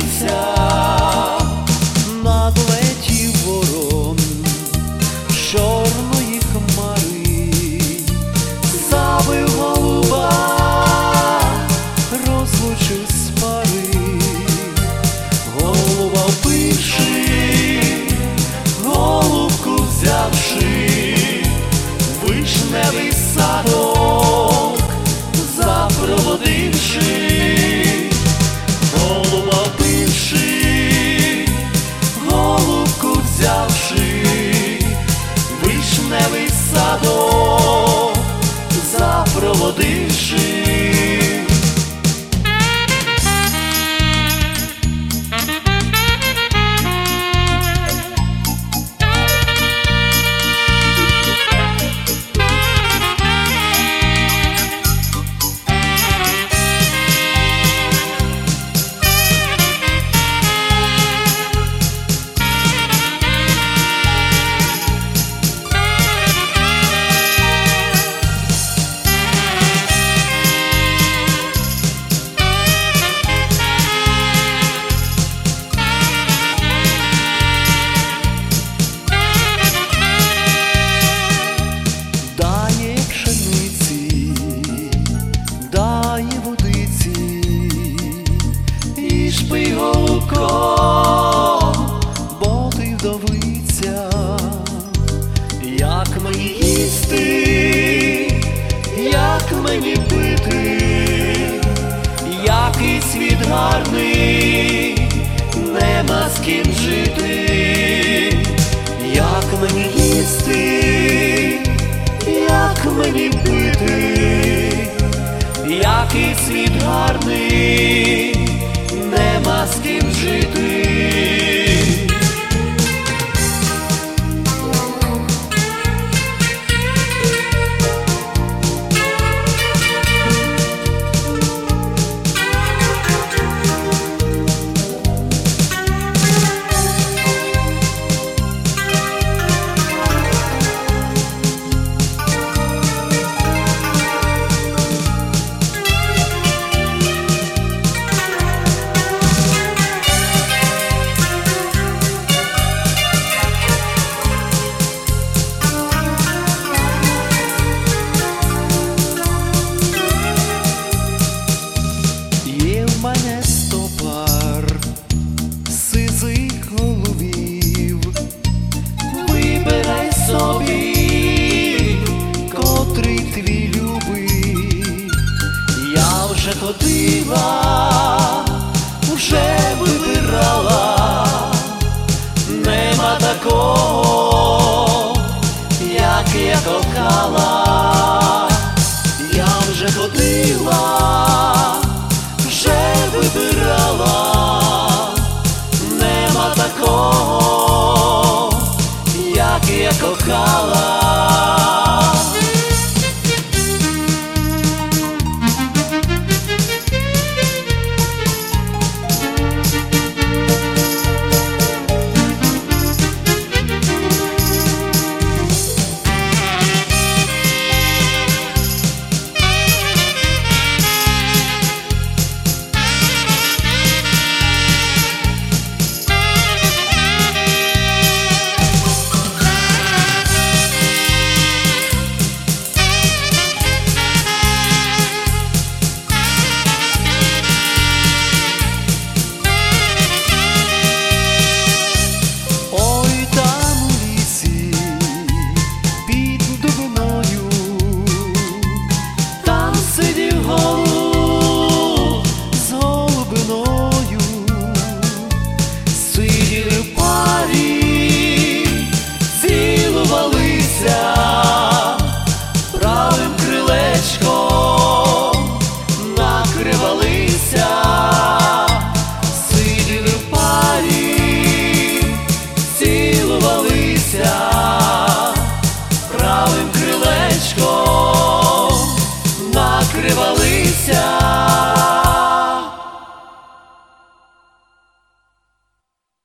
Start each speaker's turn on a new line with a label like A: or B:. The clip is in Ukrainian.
A: розлетівся, надлетів ворон з чорної хмари, забив голуба, розлучив з пари. Голуба вбивши, голубку взявши, вишневий садок запроводивши. Голуба вбивши, голубку взявши, вишневий садок запроводивши. Пий, голубко, бо ти вдовиця. Як мені їсти, як мені пити, який світ гарний, нема з ким жити. Як мені їсти, як мені пити, який світ гарний, нема з ким жити. Мене стопар сизих голубів, вибирай собі, котрий твій любий. Я вже ходила, вже вибирала, нема такого, як я кохала. Я вже ходила, вибирала, нема такого, як я кохала. Правим крилечком накривалися.